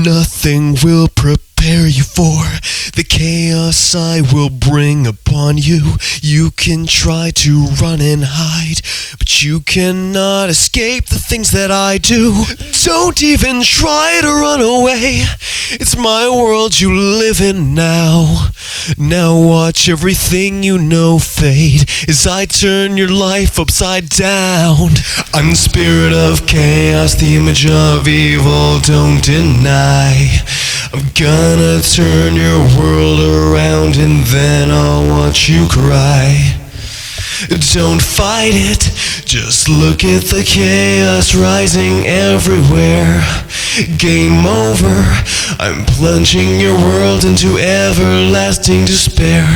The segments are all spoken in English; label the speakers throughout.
Speaker 1: Nothing will prepare you for the chaos I will bring upon you. You can try to run and hide, but you cannot escape the things that I do. Don't even try to run away. It's my world you live in now. Now watch everything you know fade as I turn your life upside down. I'm the spirit of chaos, the image of evil, don't deny. I'm gonna turn your world around and then I'll watch you cry. Don't fight it, just look at the chaos rising everywhere. Game over, I'm plunging your world into everlasting despair.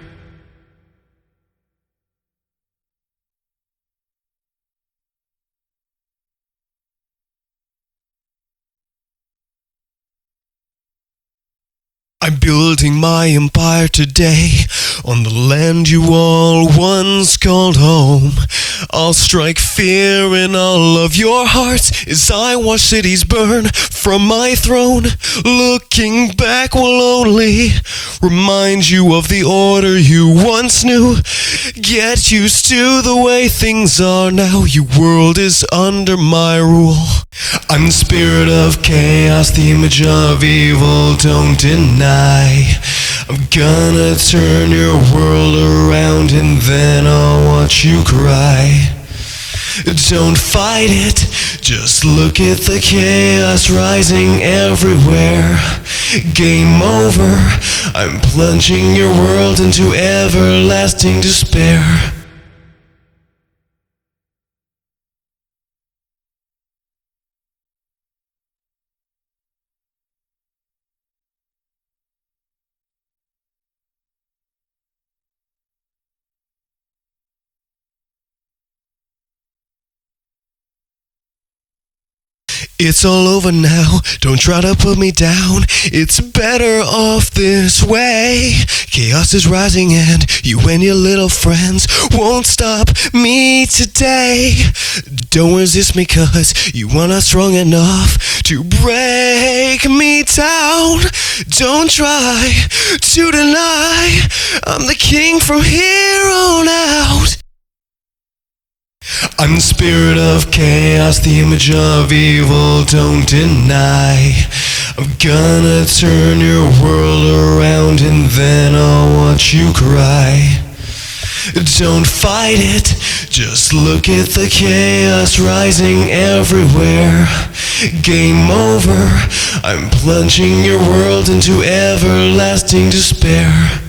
Speaker 1: I'm building my empire today on the land you all once called home. I'll strike fear in all of your hearts as I watch cities burn from my throne. Looking back will only remind you of the order you once knew. Get used to the way things are now. Your world is under my rule. I'm the spirit of chaos, the image of evil, don't deny. I'm gonna turn your world around and then I'll watch you cry. Don't fight it, just look at the chaos rising everywhere. Game over, I'm plunging your world into everlasting despair. It's all over now, don't try to put me down. It's better off this way. Chaos is rising and you and your little friends won't stop me today. Don't resist me cause you are not strong enough to break me down. Don't try to deny I'm the king from here on out. I'm the spirit of chaos, the image of evil, don't deny. I'm gonna turn your world around and then I'll watch you cry. Don't fight it, just look at the chaos rising everywhere. Game over, I'm plunging your world into everlasting despair.